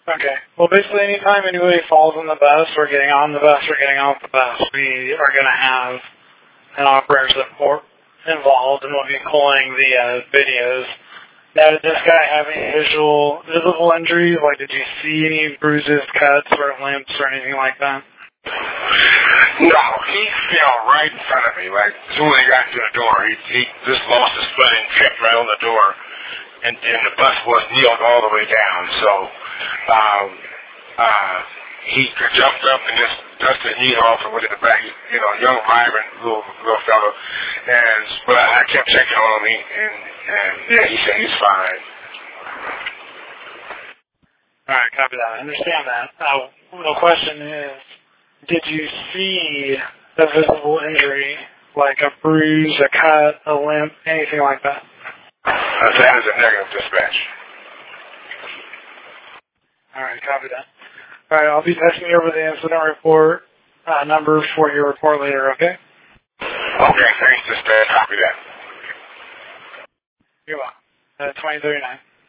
Okay. Well, basically, anytime anybody falls on the bus or getting on the bus or getting off the bus, we are going to have an operator support involved, and we'll be pulling the videos. Now, did this guy have any visible injuries? Like, did you see any bruises, cuts, or limps, or anything like that? No, he fell right in front of me. Like, as soon as he got to the door, he just lost his foot and tripped right on the door. And the bus was kneeled all the way down. So he jumped up and just dusted the knee off and went in the back. You know, young, vibrant little fellow. But I kept checking on him, and yeah, he said he's fine. All right, copy that. I understand that. The question is, did you see a visible injury, like a bruise, a cut, a limp, anything like that? That is a negative dispatch. All right, copy that. All right, I'll be texting you over the incident report number for your report later, okay? Okay, thanks, dispatch. Copy that. You're welcome. 2039.